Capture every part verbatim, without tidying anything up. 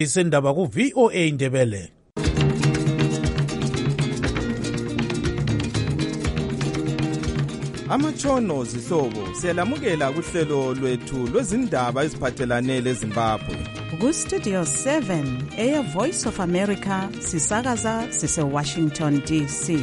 Isindaba ku V O A Ndebele. Amatshono zihlobo siyalamukela kuhlelo lwethu lwezindaba eziphathelane leZimbabwe. Ku Studio seven, Air Voice of America, sisakaza sise Washington D C.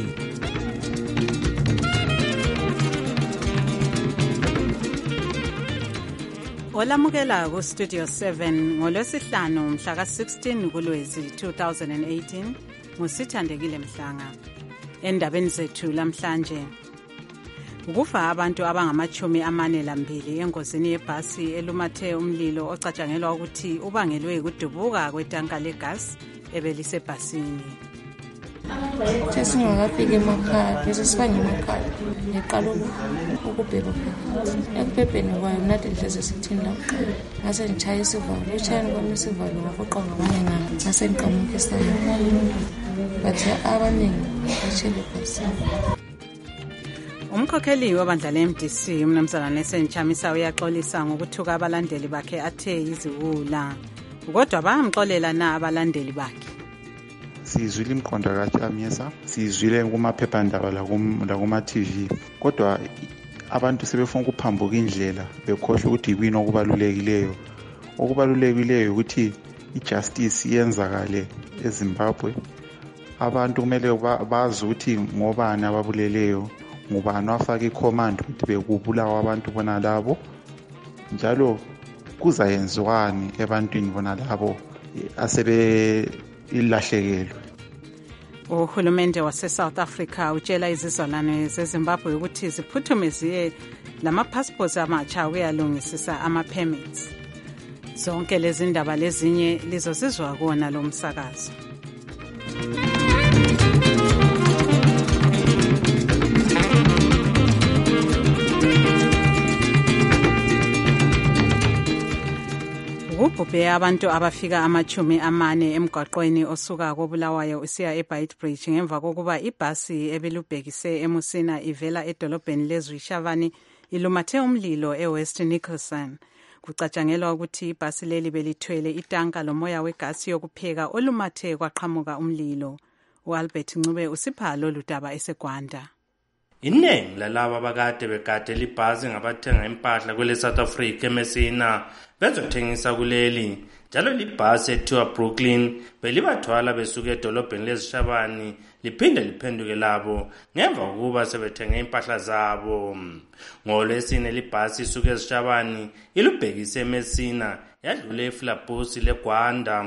Olamukela ku Studio seven ngolwesihlanu mhla ka sixteen kuLwezi two thousand eighteen ngusithandekile Mhlanga. Endabeni zethu lamhlanje, ukufa abantu abangamachumi amane lambili engozini yebhasi elumathe umlilo ocatshangelwa ukuthi ubangelwe ukudubuka kwetanka legas ebelisebhasini. Sesingakafika emakhaya bese sibanye emakhaya ngeqala ukubheka phela ekubhebheni kwayo nathi hleze sithini la ngase ngitshaya isivalo utshayeni kwami isivalo ngafoqa ngabanye ngami ngase ngiqhamuka isayini bathe abaningi bashele phasini. Umkhokheli wabandla le-M D C umnumzana Nelson Chamisa uyaxolisa ngokuthuka abalandeli bakhe athe iziwula, kodwa bayamxolela na abalandeli bakhe. Sizwile imqondo kaChamisa, sizwile kumaphephandaba lakuma-T V, kodwa abantu sebefuna ukuphambuka indlela bekhohlwa ukuthi yini okubalulekileyo. Okubalulekileyo ukuthi ijustice yenzakale eZimbabwe. Abantu kumele bazi ukuthi ngobani ababuleleyo, ngubani wafaka icommand ukuthi bekubulawa abantu bona labo, njalo kuzayenziwani ebantwini bona labo asebe ilahlekelwe. Uhulumende wase-South Africa utshela izizalwane zeZimbabwe ukuthi ziphuthume ziye lama-passports amatsha ukuyalungisisa ama-permits. Zonke lezi ndaba lezinye lizosizwa kuwona lo msakazo. Ubhubhe abantu abafika amachumi amane emgwaqweni osuka koBulawayo usiya eBeitbridge ngemva kokuba ibhasi ebelubhekise eMusina ivela edolobheni leZwishavani ilumathe umlilo eWest Nicholson. Kucatshangelwa ukuthi ibhasi leli belithwele itanka lomoya wegasi yokupheka olumathe kwaqhamuka umlilo. uAlbert Ncube usipha lolu daba eseGwanda. Iningi lalabo abakade begade libhasi ngabathenga impahla kwele South Africa eMessina bezothengisa kuleli, njalo libhasi ethiwa Brooklyn belibathwala besuka edolobheni leZishabani liphinde liphenduke labo ngemva kokuba sebethenge impahla zabo. NgoLwesine libhasi isuka eZishabani ilubhekise eMessina yadlula eFlabusi leGwanda.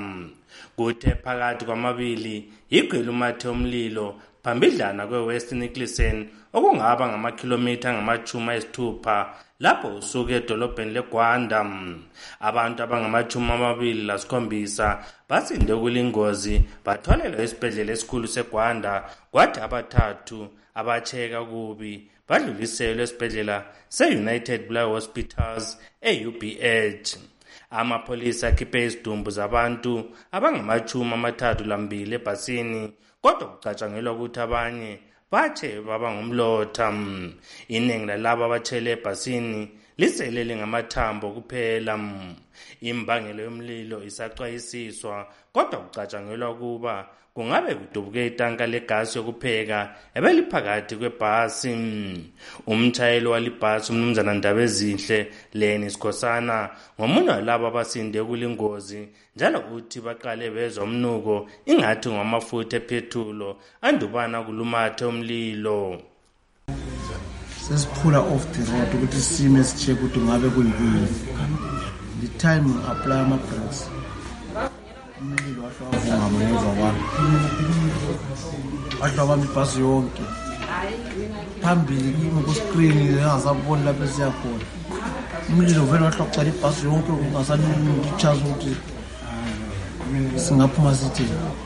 Kuthe phakathi kwamabili igqilumathe umlilo phambidlana kweWest Nicholson okungaba ngamakhilomitha angamachumi ayisithupha lapho usuke edolobheni leGwanda. Abantu abangamachumi amabili lasikhombisa basinde kulingozi bathwalelwa esibhedlela esikhulu seGwanda, kwathi abathathu abacheka kubi badluliselwe esibhedlela se-United Black Hospitals e-U B H. Amapolisa akhiphe izidumbu zabantu abangamachumi amathathu lambili ebhasini, kodwa kucatshangelwa ukuthi abanye bathe baba ngumlotha. Iningi lalabo abatshele ebhasini liselele ngamathambo kuphela. Imbangelo yomlilo isaxwayisiswa, kodwa kucatshangelwa ukuba kungabe kudubuke itanka legasi yokupheka ebeliphakathi kwebhasi. Umtshayeli walibhasi umnumzana Ndabezinhle Leni Sikhosana ngomunye walabo abasinde kulingozi, njalo uthi baqale bezwa umnuko ingathi ngwamafutha ephethulu andubana kulumathe umlilo. Sesiphula off the road ukuthi sime sicheck ukuthi ngabe kuyini. The time apply ama brakes umlilo wahlwa ngemuva kwami wahlwa kwami ibhasi yonke phambili kimi ku screen ngazabona lapho siyakhona umlilo vele wahlwa kucala ibhasi yonke ungasanini ichaza ukuthi singaphuma sithi.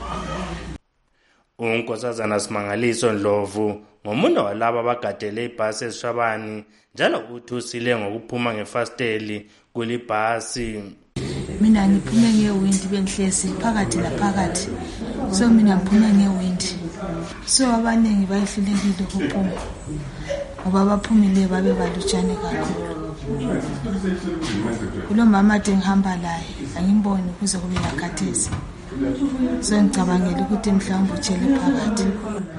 uNkosazana Simangaliso Ndlovu ngomunye walabo abagadele ibhasi eZishabani, njalo uthi usile ngokuphuma ngefasteli kulibhasi. Mina ngiphume ngewindi benhlezi phakathi laphakathi, so mina ngiphume ngewindi, so abaningi bayihlulekile ukuphuma ngoba baphumile babe balutshane kakhulu. kulo mama ade ngihamba laye angimboni kuze kube yakhathesi, so ngicabangela ukuthi mhlawumbe utshele phakathi.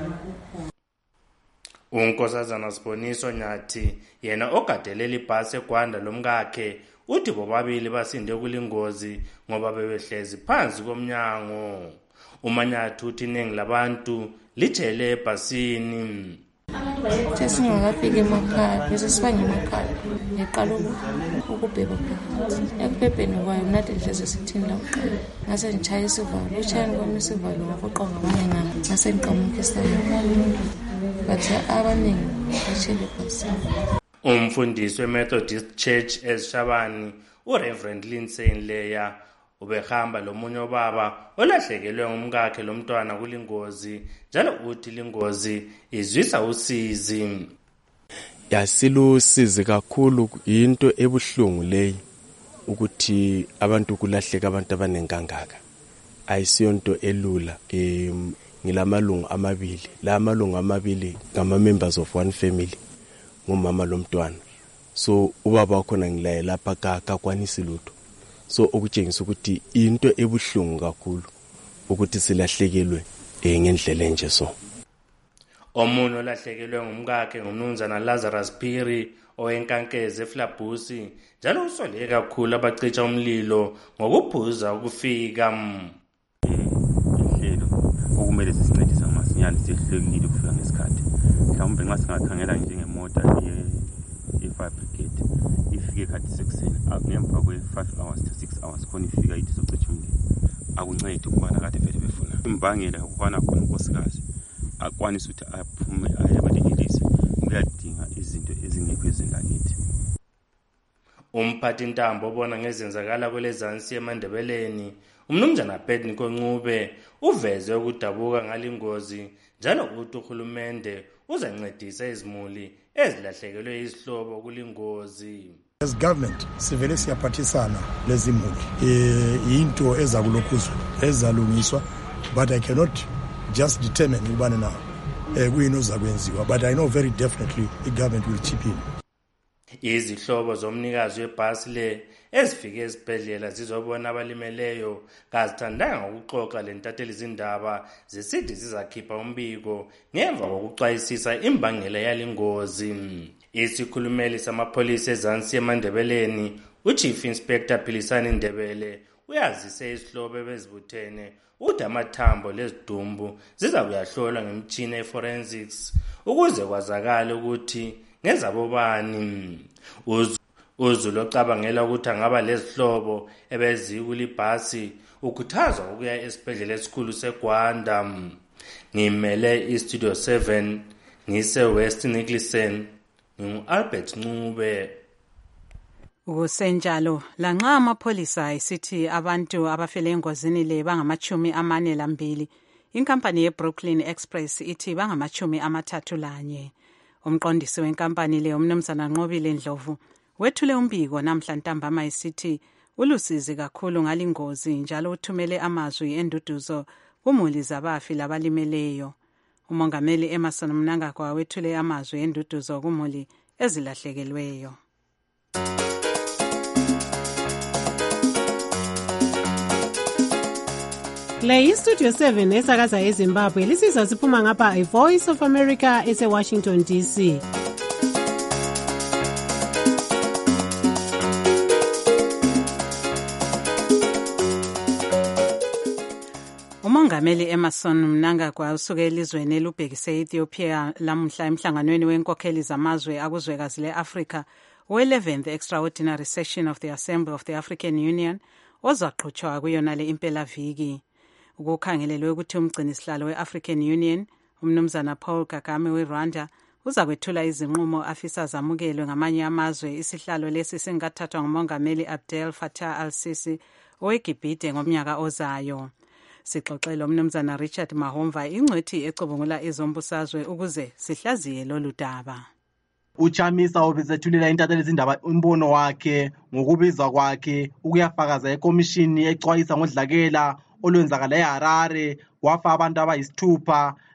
uNkosazana Siboniso Nyathi yena ogadelela ibhasi eGwanda lomkakhe uthi bobabili basinde kulingozi ngoba bebehlezi phansi komnyango. uManyathi uthi iningi labantu lijele ebhasini. Sesingakafika emakhaya bese sibanye emakhaya ngiqala ukubheba phakathi. Ekubhebheni kwayo mna ade ngihlezi sithini la kuqala ngase ngitshaya isivalo, utshayeni kwami isivalo ngafoqa ngamanye ngami ngase ngiqamuka isandla, bathi abaningi bashele ebhasini. Umfundisi we-Methodist Church eSishabani uReverend Lindsay Leya ubehamba lomunye obaba olahlekelwe ngumkakhe lomntwana kulingozi, njalo uthi lingozi izwisa usizi. Yasilusizi kakhulu, into ebuhlungu leyi ukuthi abantu kulahleka abantu abanenkangaka. Ayisiyonto elula. em ngilamalungu amabili, la malungu amabili ngama members of one family, ngumama lomntwana. So ubaba wakhona ngilaye lapha kakwanisi lutho. So okutshengisa ukuthi into ebuhlungu kakhulu ukuthi silahlekelwe ngendlela enje. So omunye olahlekelwe ngumkakhe ngumnumzana Lazarus Phiri owenkankeze eFlabusi, njalo usole kakhulu abacica umlilo ngokuphuza ukufika. Ihlelo okumele sisincedisa masinyane sihlekile kufika ngesikhathi. Mhlawumbe nxa singakhangela njengemota ye-fire brigade ifike khathi sekuseni ngemva kwe-five hours to six hours khona ifika ithi socethi umlilo. Akuncedi ukubana kade vele befuna imbangela ukubana khona unkosikazi akwanisa ukuthi aphume aye kwelilise uyadinga izinto ezingekho ezindakithi. Umphathi Ntambo obona ngezenzakala kwelezansi eMandebeleni umnumzana Bedniko Ncube uveze ukudabuka ngalingozi, njalo uthi uhulumende uzancedisa izimuli ezilahlekelwe izihlobo kulingozi. As government sivele siyaphathisana lezimuli eh into ezakulokhuzwa ezalungiswa, but I cannot just determine ubani na eh kuyini ozakwenziwa, but I know very definitely the government will chip in. Izihlobo zomnikazi webhasi le ezifike ezibhedlela zizobona abalimeleyo kazithandanga ukuxoxa lentatheli izindaba zisithi zizakhipha umbiko ngemva kokuxwayisisa imbangela yalingozi. Isikhulumeli samapholisa eZansi eMandebeleni uChief Inspector Philisani Ndebele uyazise isihlobo bezibuthene uthi amathambo lezidumbu ziza kuyahlolwa ngemtshini eforensics ukuze kwazakale ukuthi ngezabobani. Uzulu ocabangela ukuthi angaba lezihlobo ebezikulibhasi ukhuthazwa ukuya esibhedlela esikhulu seGwanda. Ngimele iStudio seven ngise West Nicholson, ngingu-Albert Ncube. Ukusenjalo lanxa amapholisa isithi abantu abafele engozini le bangamachumi amane lambili, inkampani yeBrooklyn Express ithi bangamachumi amathathu lanye. Umqondisi wenkampani le umnumzana Nqobile Ndlovu wethule umbiko namhla ntambama isithi ulusizi kakhulu ngalingozi, njalo uthumele amazwi enduduzo kumuli zabafi labalimeleyo. Umongameli Emerson Mnangagwa wethule amazwi enduduzo kumuli ezilahlekelweyo. Le iStudio seven esakaza eZimbabwe lisizwa siphuma ngapha iVoice of America eseWashington D C. Umongameli Emerson Mnangagwa usuke elizweni elubhekise Ethiopia lamhla emhlanganweni wenkokheli zamazwe akuzwekazi leAfrika we-eleventh Extraordinary Session of the Assembly of the African Union ozaqhutshwa kuyona le impelaviki. Ukukhangelelwe ukuthi umgcini sihlalo we-African Union umnumzana Paul Kagame weRwanda uza kwethula izinqumo afisa zamukelwe ngamanye amazwe. Isihlalo lesi singathathwa ngumongameli Abdel Fattah al-Sisi oweGibhite ngomnyaka ozayo. Sixoxele umnumzana Richard Mahomva ingcwethi ecubungula izombusazwe ukuze sihlaziye lolu daba. Uchamisa obezethulela intatheli izindaba umbono wakhe ngokubiza kwakhe ukuyafakaza ekomishini ecwayisa ngodlakela olwenzakala eHarare wafa abantu abayisithupha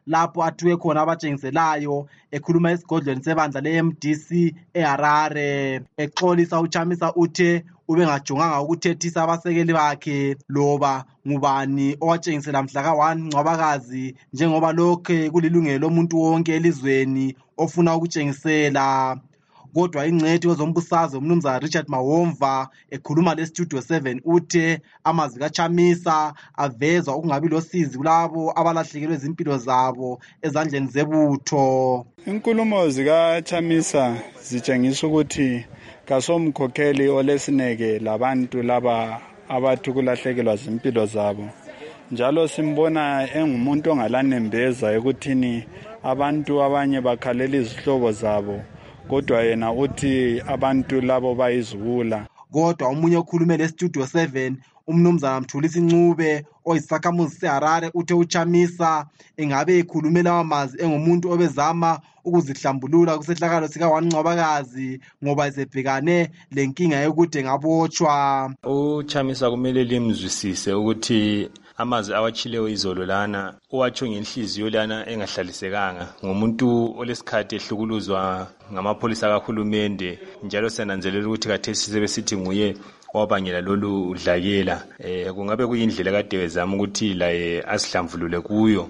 lapho athuke khona abatshengiselayo ekhuluma esigodlweni sebandla le-M D C eHarare. Exolisa uChamisa uthe ubengajonganga ukuthethisa abasekeli bakhe loba ngubani owatshengisela mhla ka one Ncwabakazi njengoba lokhe kulilungelo lomuntu wonke elizweni ofuna ukutshengisela. Kodwa ingcwethi wezombusazwe umnumzana Richard Mawomva ekhuluma le-Studio seven uthe amazwi kaChamisa avezwa ukungabi losizi kulabo abalahlekelwe izimpilo zabo ezandleni zebutho. Inkulumo zikaChamisa zitshengisa ukuthi kasomkhokheli olesineke labantu laba abathi kulahlekelwa izimpilo zabo, njalo simbona engumuntu ongalanembeza ekuthini abantu abanye bakhalela izihlobo zabo, kodwa yena uthi abantu labo bayizibula. Kodwa umunye okhulume le-Studio seven umnumzana Mthulisi Ncube oyisakhamuzi seHarare uthe uChamisa engabe ekhulumela amazwi engumuntu obezama ukuzihlambulula kusehlakalo sika one Ncwabakazi ngoba esebhekane lenkinga yokuthi engabotshwa. uChamisa kumele limzwisise ukuthi amazwi awatshileyo izolo lana uwatsho ngenhliziyo lana engahlalisekanga ngomuntu olesikhathi ehlukuluzwa ngamapholisa kahulumende, njalo senanzelela ukuthi khathesi sebesithi nguye wabangela lolu udlakela. Eh kungabe kuyindlela kade wezama ukuthi laye asihlambulule kuyo.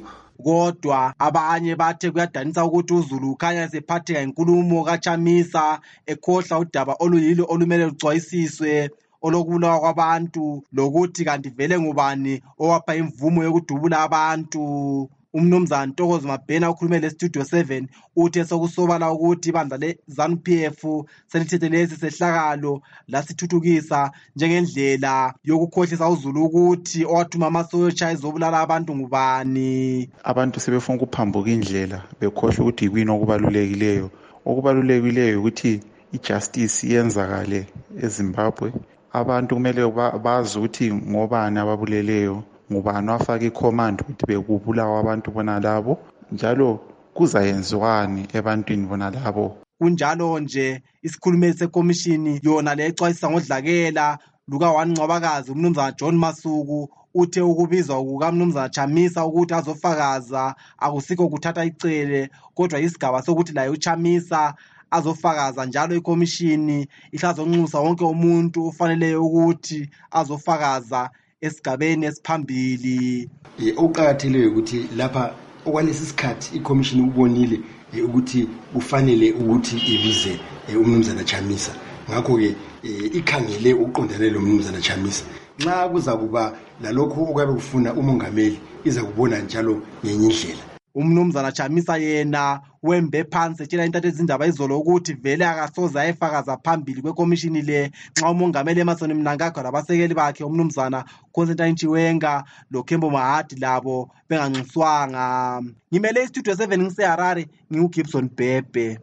Kodwa abanye bathe kuyadanisa ukuthi uZulu ukhanya sephatheka inkulumo kaChamisa ekhohla udaba oluyilo olumele lucwayisiswe olokubulawa kwabantu lokuthi kanti vele ngubani owapha imvumo yokudubula abantu. Umnumzana Ntokozo Mabhena ukhulume le-Studio seven uthe sokusobala ukuthi ibandla le-ZANU P F selithethe lesi sehlakalo lasithuthukisa njengendlela yokukhohlisa uZulu ukuthi owathuma amasotsha ezobulala abantu ngubani. Abantu sebefuna ukuphambuka indlela bekhohlwa ukuthi yini okubalulekileyo. Okubalulekileyo ukuthi ijustice iyenzakale eZimbabwe. Abantu kumele bazi ukuthi ngobani ababuleleyo, ngubani wafaka icommand ukuthi bekubulawa abantu bona labo, njalo kuzayenziwani ebantwini bona labo. Kunjalo nje isikhulumeli sekomishini yona le ecwayisa ngodlakela luka one Ncwabakazi umnumzana John Masuku uthe ukubizwa kukamnumzana Chamisa ukuthi azofakaza akusikho kuthatha icele, kodwa isigaba sokuthi laye uChamisa azofakaza njalo ikomishini ihlazonxusa wonke umuntu ufanele ukuthi azofakaza esigabeni esiphambili. Okuqakatheleyo ukuthi lapha okwalesi sikhathi ikomishini ubonile ukuthi kufanele ukuthi ibize umnumzana Chamisa, ngakho ke ikhangele uqondane lo mnumzana Chamisa. Nxa kuza kuba lalokho okwabe kufuna umongameli iza kubona njalo ngenye indlela. Umnumzana Chamisa yena wembe phansi etshela intatheli zindaba izolo ukuthi vele akasoze ayefakaza phambili kwekomishini le nxa umongameli Emmerson Mnangagwa labasekeli bakhe umnumzana Constantine Chiwenga loKhembo Mahadi labo benganxuswanga. Ngimele iStudio seven ngiseHarare, ngiuGibson Bhebhe.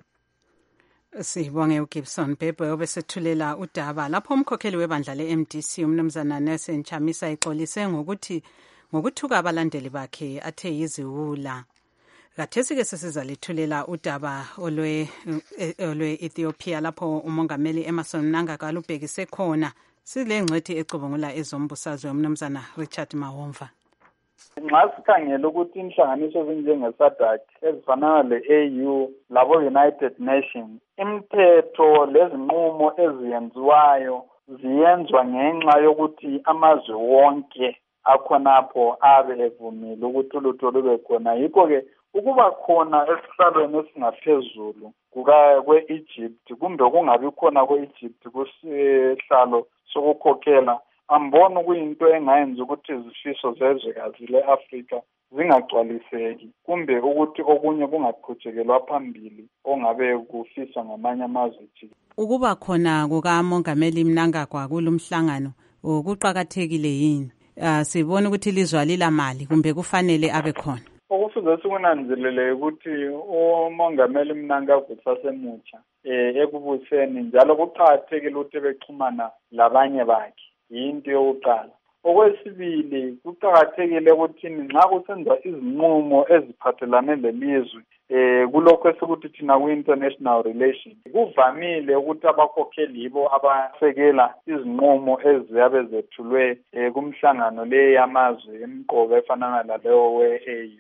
Sibonge uGibson Bhebhe obesethulela udaba lapho umkhokheli webandla le-M D C umnumzana Nelson Chamisa exolise ngokuthi ngokuthuka abalandeli bakhe athe yiziwula. Kathesi ke sesizalethulela udaba olwe olwe Ethiopia lapho umongameli Emmerson Mnangagwa ubhekise khona silengcwethi ecubungula ezombusazwe umnumzana Richard Mawomva. Nxa sikhangela ukuthi inhlanganiso ezinjenge-SADC ezifana le-A U labo United Nations, imithetho lezinqumo eziyenziwayo ziyenzwa ngenxa yokuthi amazwe wonke akhonapho abe evumile ukuthi ulutho lube khona. Yikho-ke ukuba khona esihlalweni esingaphezulu kwe-Egypt kumbe kungabi khona kwe-Egypt kusihlalo sokukhokhela, ambona kuyinto engayenza ukuthi izifiso zezwekazi le-Afrika zingagcwaliseki kumbe ukuthi okunye kungaqhutshekelwa phambili ongabe kufiswa ngamanye amazwe. Ukuba khona kukamongameli Mnangagwa kulumhlangano kuqakathekile yini? Uh, sibona ukuthi ilizwe alilamali kumbe kufanele abe khona. Okufuze sikunanzelele ukuthi umongameli Mnangagwa sasemutsha eh ekubuseni njalo kuqakathekile ukuthi bexhumana labanye bakhe, yinto yokuqala. Okwesibili kuqakathekile ukuthi nxa kusenza izinqumo eziphathelane lelizwe eh kulokho esikuthi thina ku-international relations kuvamile ukuthi abakhokheli yibo abasekela izinqumo eziyabe zethulwe eh kumhlangano le yamazwe emqoka efanana laleyo we-A U.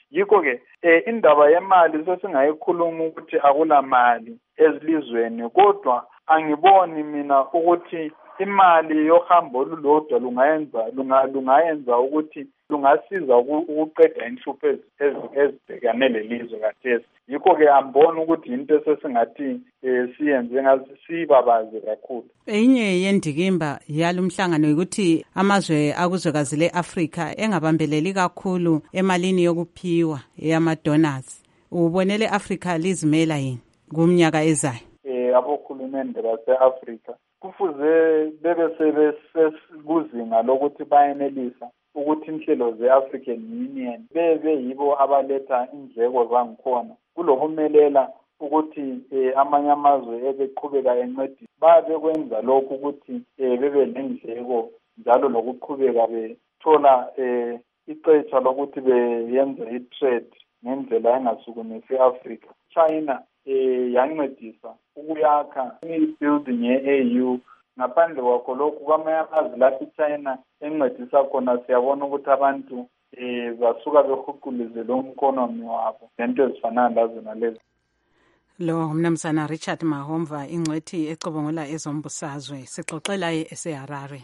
yikho-ke um indaba yemali sesingayikhuluma ukuthi akulamali ezilizweni, kodwa angiboni mina ukuthi imali yohambo olulodwa lungayenza lunga lungayenza ukuthi lungasiza ukuqeda inhlupho ezibhekane lelizwe kathesi. Yikho-ke ambona ukuthi into esesingathi um siyenze ngazi sibabaze kakhulu. Enye yendikimba yalumhlangano ukuthi amazwe akuzwekazi le-Afrika engabambeleli kakhulu emalini yokuphiwa yama-donors. Ubonele Afrika lizimela yini kumnyaka ezayo? Eh abokhulumende base-Afrika kufuze bebe sebesekuzinga lokuthi bayenelisa ukuthi inhlelo ze-African Union bebe yibo abaletha indleko zangikhona kulokumelela ukuthi eh, amanye amazwe ebeqhubeka encedisa babe kwenza lokhu ukuthi eh, bebe nendleko njalo lokuqhubeka bethola eh, icetsha lokuthi beyenze i-trade ngendlela engasukumisi i-Afrika. China eh yancedisa ukuyakha i-building ye-A U. Ngaphandle kwakho lokhu kwamanye amazwe lapho iChina encedisa khona siyabona ukuthi abantu eh basuka behuqulize lo economy wabo nento ezifana lazo nalezi. Lo mnumzana Richard Mahomva ingcwethi ecobongola ezombusazwe sixoxela eseHarare.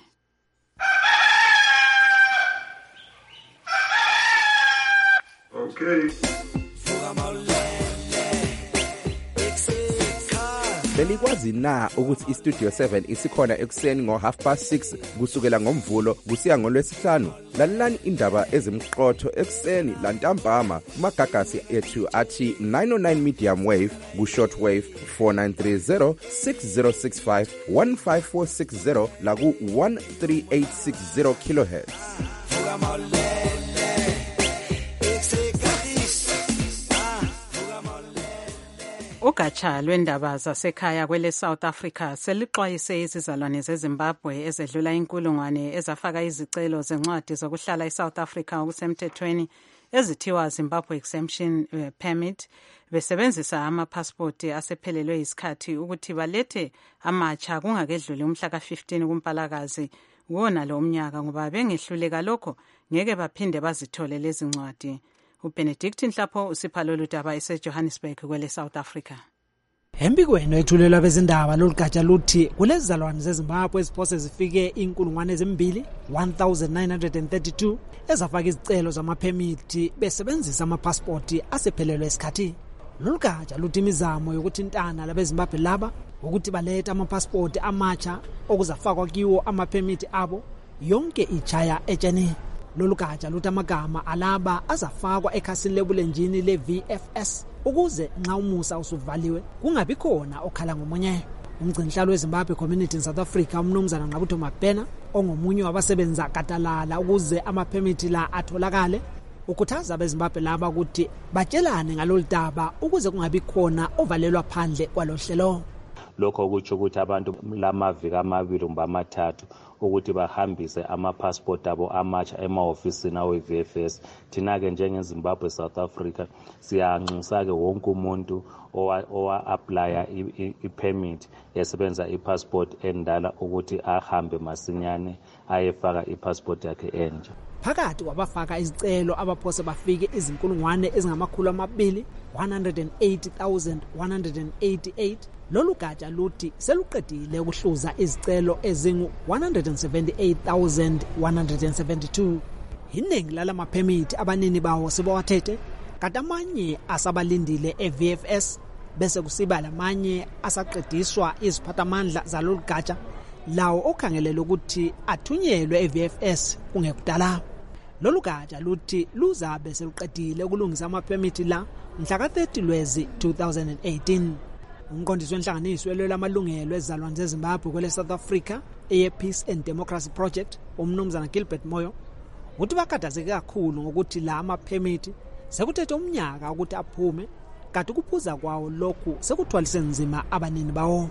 Okay. Belikwazi na ukuthi iStudio seven isikhona ekuseni ngo half past six kusukela ngomvulo kusiya ngolwesihlanu? Lalelani indaba ezimqotho ekuseni lantambama kumagagasi ethu athi nine oh nine medium wave ku short wave four nine three zero six zero six five one five four six zero la ku one three eight six zero kilohertz. Ugatsha lwendaba zasekhaya kwele South Africa selixwayise izizalwane zeZimbabwe ezedlula inkulungwane ezafaka izicelo zencwadi zokuhlala eSouth Africa okusemthethweni ezithiwa Zimbabwe Exemption uh, Permit besebenzisa amapassport asephelelwe isikhathi ukuthi balethe amatsha kungakedluli umhla ka fifteen kuMpalakazi wona lo mnyaka ngoba bengehluleka lokho ngeke baphinde bazithole lezi ncwadi. uBenedict Nhlapho usipha lolu daba eseJohannesburg kwele South Africa. Embikweni ethulelwa bezindaba lolugatsha luthi kulezizalwane zeZimbabwe eziphose zifike inkulungwane ezimbili one thousand nine hundred thirty-two ezafaka izicelo zamaphemithi besebenzisa amapassport asephelelwe isikhathi. Lolugatsha luthi imizamo yokuthintana labeZimbabwe laba ukuthi balethe amapassport amatsha okuzafakwa kiwo amaphemithi abo yonke ichaya etsheni. Lolu gatsha luthi amagama alaba azafakwa ekhasini lebulenjini le-V F S ukuze nxa umusa usuvaliwe kungabi khona okhala ngomunye. Umgcinhlalo weZimbabwe Community in South Africa umnumzana Nqabutho Mabhena ongomunye wabasebenza katalala ukuze amaphemithi la atholakale ukhuthaza abeZimbabwe laba ukuthi batshelane ngalolu daba ukuze kungabi khona ovalelwa phandle kwalohlelo. Lokho kutsho ukuthi abantu lamaviki amabili kumbe amathathu ukuthi bahambise ama-passport abo amatsha ema-ofisini awe-V F S. Thina-ke njengeZimbabwe South Africa siyanxusa-ke wonke umuntu owa-aplya i-permit esebenza i-passport endala ukuthi ahambe masinyane ayefaka i-passport yakhe entsha. Phakathi wabafaka izicelo abaphose bafike izinkulungwane ezingamakhulu amabili one hundred eighty thousand one hundred eighty-eight. Lolu gatsha luthi seluqedile ukuhluza izicelo ezingu one hundred seventy-eight thousand one hundred seventy-two. Iningi lala maphemithi abanini bawo sebawathethe kanti amanye asabalindile e-V F S bese kusiba lamanye asaqediswa iziphathamandla zalolu gatsha lawo okhangelele ukuthi athunyelwe e-V F S kungekudala. Lolu gatsha luthi luzabe seluqedile ukulungisa amaphemithi la mhla ka thirty Lwezi two thousand eighteen. Umqondisi wenhlanganiso elwela amalungelo ezizalwane zeZimbabwe kwele South Africa eye-Peace and Democracy Project umnumzana Gilbert Moyo uthi bakhathazeke kakhulu ngokuthi la amaphemithi sekuthethe umnyaka ukuthi aphume kanti kuphuza kwawo lokhu sekuthwalise nzima abanini bawo.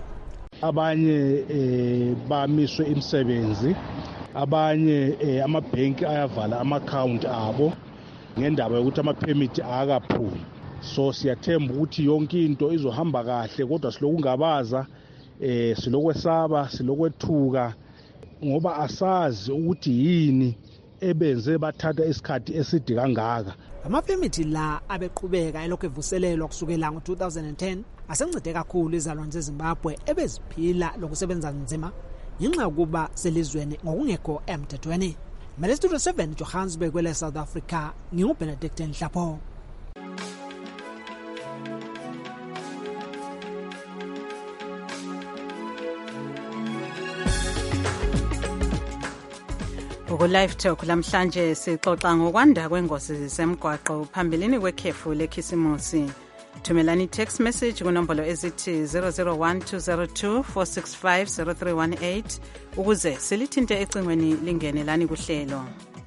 Abanye eh bamiswe imisebenzi, abanye eh amabhenki ayavala ama-account abo ngendaba yokuthi amaphemithi akaphumi. So siyathemba ukuthi yonke into izohamba kahle kodwa silokungabaza eh silokwesaba silokwethuka ngoba asazi ukuthi yini ebenze bathatha isikhathi eside kangaka. Amapemithi la abeqhubeka elokhu evuselelwa kusukela ngo two thousand ten asencede kakhulu izalwane zeZimbabwe ebeziphila lokusebenza nzima ngenxa yokuba selizweni ngokungekho emthethweni. Mele Studio seven Johannesburg kwele South Africa, nginguBenedict Nhlapo. Ku live talk lamhlanje sixoxa ngokwanda kwengozi zemgwaqo phambilini kwekhefu lekhisimusi. Thumelani text message kunombolo ezithi zero zero one two zero two four six five zero three one eight ukuze silithinte ecingweni lingene lani kuhlelo.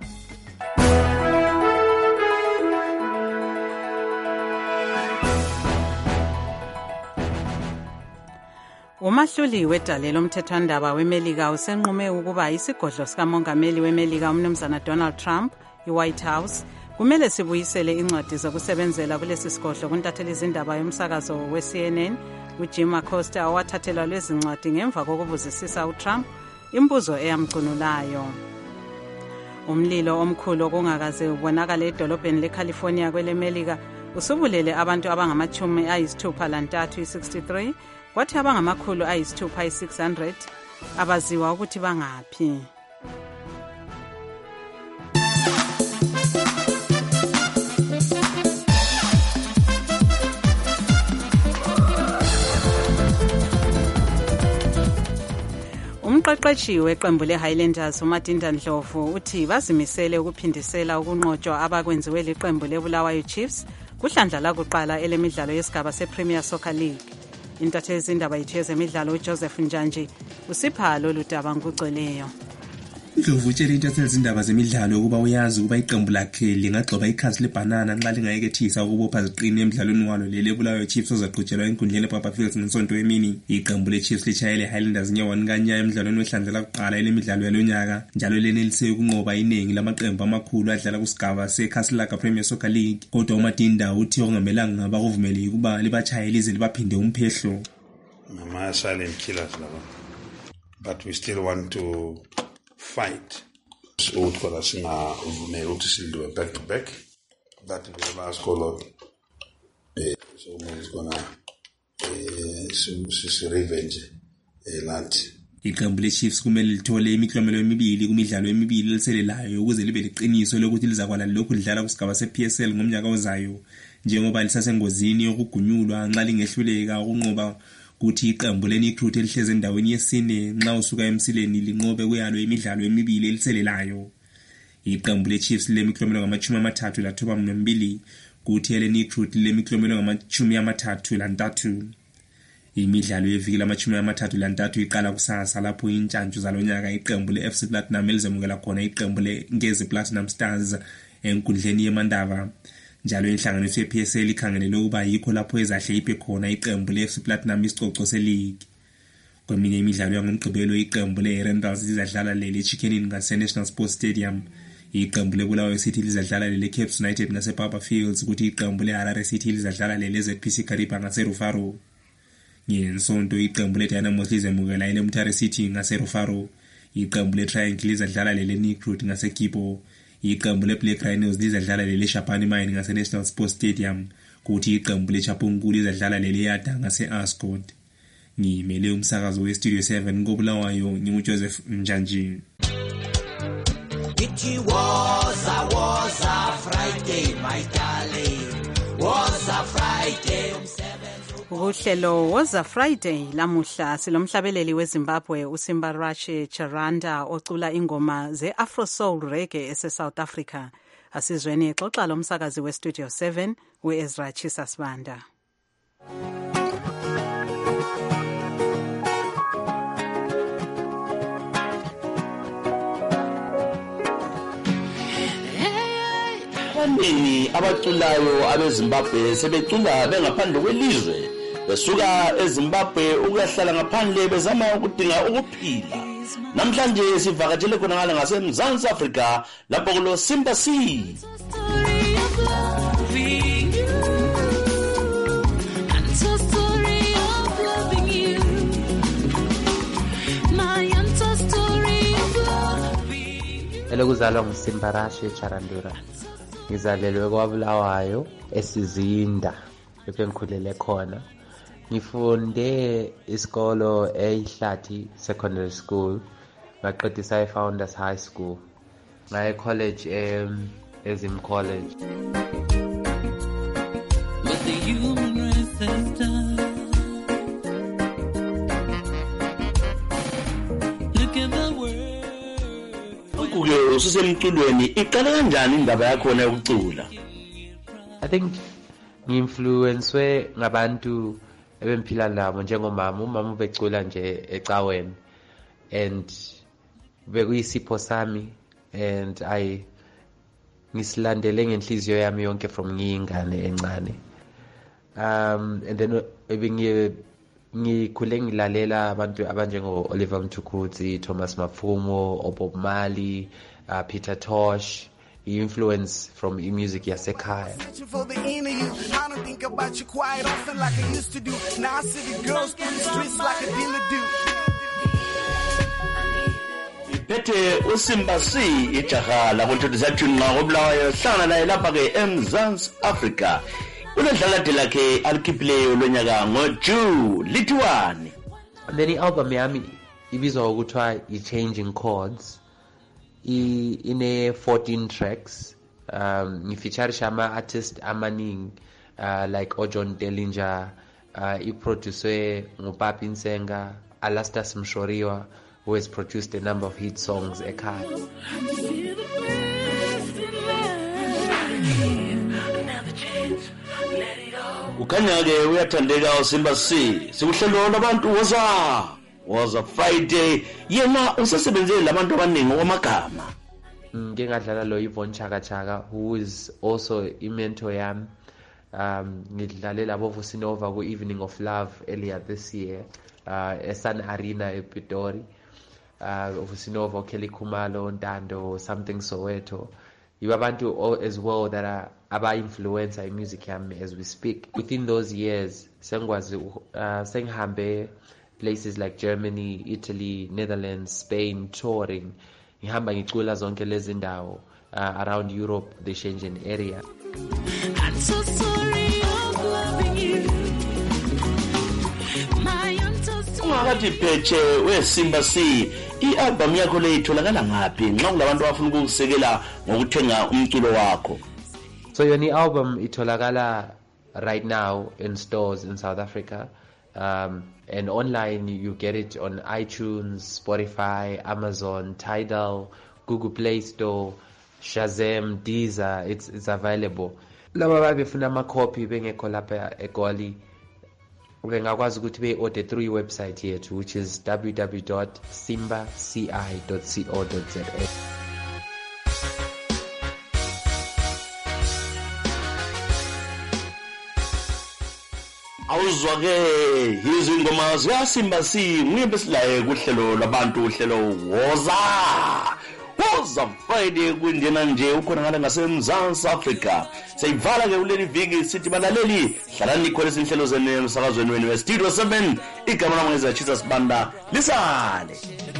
Umahluli wedalelo umthethwandaba weMelika usenqume ukuba isigodlo sikamongameli weMelika umnumzana Donald Trump, iWhite House, kumele sibuyisele incwadi zokusebenzela kulesi sigodlo kuntatheli izindaba yomsakazo we-C N N uJim Acosta owathathelwa lezi ncwadi ngemva kokubuzisisa uTrump imbuzo eyamcunulayo. Umlilo omkhulu okungakaze ubonakala edolobheni leCalifornia kweleMelika usubulele abantu abangamachumi ayisithupha lantathu i-sixty-three kwathi abangamakhulu ayisithupha i-six hundred abaziwa ukuthi bangaphi. Umqeqeshi weqembu leHighlanders uMatinda Ndlovu uthi bazimisele ukuphindisela ukunqotshwa abakwenziwe liqembu leBulawayo Chiefs kuhlandla lakuqala elemidlalo yesigaba sePremier Soccer League. Intatheli izindaba yethu yezemidlalo uJoseph Njanji usipha lolu daba ngugcweleyo. Ndlovu utshela intatheli izindaba zemidlalo ukuba uyazi ukuba iqembu lakhe lingagxoba ikhasi lebanana nxa lingayekethisa ukubopha ziqini emidlalweni walo leli eBulawayo Chiefs ozaqhutshelwa enkundleni ePapa Fields ngesonto emini. Iqembu leChiefs litshayele Highlanders nyawani kanya emidlalweni wehlandla lakuqala elemidlalo yalonyaka njalo lenelise ukunqoba iningi lamaqembu amakhulu adlala kusigaba seCastle Premier Soccer League. Kodwa uMatinda uthi okungamelanga ngaba kuvumele ukuba libachayele ize libaphinde umphehlo. Nama silent killers laba. But we still want to fight. So ukuthola singavumeli ukuthi silwe back to back. That is the last call. Eh so it's gonna eh so revenge elanti. Iqembu leChiefs kumele lithole imiklomelo emibili kumidlalo emibili eliselelayo ukuze libe liqiniso lokuthi lizakwala lokhu lidlala kusigaba seP S L ngomnyaka ozayo njengoba lisasengozini yokugunyulwa nxa lingehluleka ukunqoba kuthi iqembu leNicruit elihleze endaweni yesine nxa usuka emsileni linqobe kuyalo imidlalo emibili eliselelayo. Iqembu leChiefs lemiklomelo ngamachumi amathathu lathoba mbili kuthi leNicruit lemiklomelo ngamachumi amathathu lantathu. Imidlalo yeviki lamachumi amathathu lantathu iqala kusasa lapho intshantshu zalonyaka iqembu leF C Platinum elizemukela khona iqembu leNgezi Platinum Stars enkundleni yeMandava. Njalo inhlanganiso yeP S L ikhangelele ukuba yikho lapho ezahle iphe khona iqembu leF C Platinum isicoco seleague. Kweminye imidlalo yangomgqibelo iqembu leRandals lizadlala lele Chicken Inn ngaseNational Sports Stadium. Iqembu leBulawayo City lizadlala lele Cape United ngasePapa Fields kuthi iqembu leHarare City lizadlala lele Z P C Kariba ngaseRufaro. Ngensonto iqembu leDynamos lizemukela ileMtare City ngaseRufaro. Iqembu leTriangle lizadlala lele Nicruit ngaseKipo. Iqembu leBlack Rhinos lizadlala lele Shapani Mine ngaseNational Sports Stadium kuthi iqembu leChapungu lizadlala lele Yada ngaseAscot. Ngimele umsakazo weStudio seven koBulawayo nginguJoseph Njanji. It was a was a Friday my darling was a Friday Uhlelo woza Friday lamuhla silomhlabeleli weZimbabwe uSimba Rache Charanda ocula ingoma ze-Afro Soul Reggae ese-South Africa. Asizweni xoxa lomsakazi weStudio seven uEzra Chisasbanda. Abaningi abaculayo abeZimbabwe sebecula bengaphandle kwelizwe besuka eZimbabwe ukuyahlala ngaphandle bezama ukudinga ukuphila. Namhlanje sivakatshele khona ngale ngaseMzansi Africa lapho kulo Simba C. elokuzalwa nguSimbarashe Charandura. Ngizalelwe kwaBulawayo eSizinda lapho engikhulele khona. Ngifunde isikolo eHlathi Secondary School, ngaqedisa eFounders High School. Ngaye college em Ezim College. What the human race has done. Look at the world. Ukuke ususemculweni iqala kanjani indaba yakho na yokucula? I think ngi-influencewe ngabantu ebemphila nabo njengomama. Umama ubecula nje ecaweni and bekuyisipho sami, and I ngisilandele ngenhliziyo yami yonke from ngiyingane encane. Um and then ebingi ngikhule ngilalela abantu abanjengo Oliver Mtukudzi, Thomas Mapfumo, Bob Marley, uh, Peter Tosh. Influence from music yasekhaya. For the inner you, I don't think about you quite often like I used to do. Now I see the girls through the streets like a dealer do. Iphethe uSimba C ijaha lakuntuthu nqa koBulawayo hlangana naye lapha ke eMzansi Africa. Unedlakade lakhe alikhiphileyo lonyaka ngoJune lithiwani. Then i-album yami ibizwa ukuthiwa i-Changing Chords. Ine fourteen tracks. Um ngifeatureisha ama artists amaningi uh, like oJohn Dellinger, uh iproduced nguPapi Nsenga, Alastas Mshoriwa, who has produced a number of hit songs ekhaya. Ukhanya ke uyathandeka uSimba C. Sikuhlelo labantu woza was a Friday. Yena usasebenzele labantu abaningi okwamagama. Ngike ngadlala lo Yvonne Chaka Chaka, who is also a mentor yami. Um ngidlalela boVusinova ku Evening of Love earlier this year, uh eSun Arena ePitori. Uh Vusinova, Kelly Khumalo, Ntando, Something Soweto. You have abantu as well that are aba influencer in music yami as we speak. Within those years, sengwazi uh senghambe places like Germany, Italy, Netherlands, Spain, touring. Ngihamba ngicula zonke lezi ndawo uh, around Europe, the Schengen area. I'm so sorry of loving you. My Ungakathi phethe weSimba C, i-album yakho le itholakala ngaphi nxa kulabantu abafuna ukusekela ngokuthenga umculo wakho? So yoni album itholakala right now in stores in South Africa. Um, and online you get it on iTunes, Spotify, Amazon, Tidal, Google Play Store, Shazam, Deezer. It's it's available. Laba babefuna ama copy bengekho lapha eGoli. Ungakwazi ukuthi be-order through website yethu, which is w w w dot simba c i dot co dot za. Awuzwake izingoma zikaSimba C ngibe silaye kuhlelo labantu uhlelo woza woza Friday kundena nje ukhona ngala ngaseMzansi Africa. Seyivala ke kuleli viki sithi balaleli hlalani khona izinhlelo zenu emsakazweni wenu weStudio seven. Igama lami ngizachisa Sibanda lisale.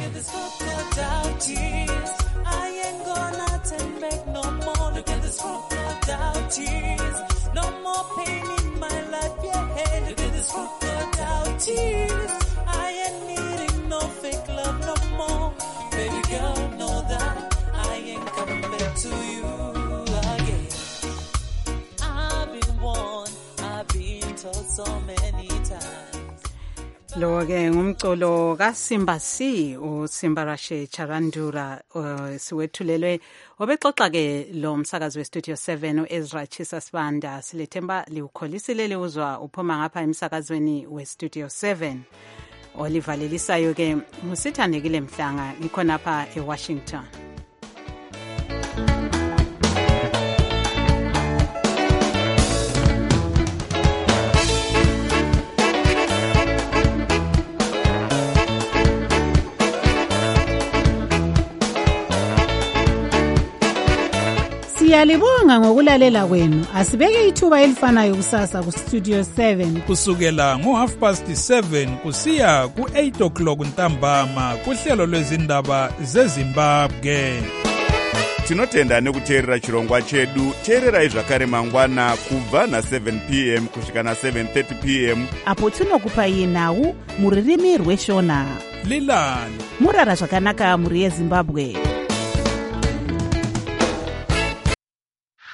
No more pain in my life, yeah. Hey, look at this crocodile tears. I ain't needing no fake love no more. Baby girl, know that I ain't coming back to you again. I've been warned, I've been told so many times. Lo ke ngumculo kaSimba C uSimbarashe Charandura siwethulelwe obexoxa ke lo msakazi weStudio seven uEzra Chisa Sibanda. Silethemba liukholisile liuzwa uphuma ngapha emsakazweni weStudio seven. Oliver Lelisayo ke musithandekile Mhlanga ngikhona lapha eWashington. Siyalibonga ngokulalela kwenu. Asibeke ithuba elifanayo kusasa ku Studio seven kusukela ngo half past seven kusiya ku eight o'clock ntambama kuhlelo lwezindaba zeZimbabwe. tinotenda nekuteerera chirongwa chedu. teererai zvakare mangwana kubva na-seven p m kusvika na-seven thirty p m apo tinokupai nhau mururimi rweshona. lilani murara zvakanaka muri yezimbabwe.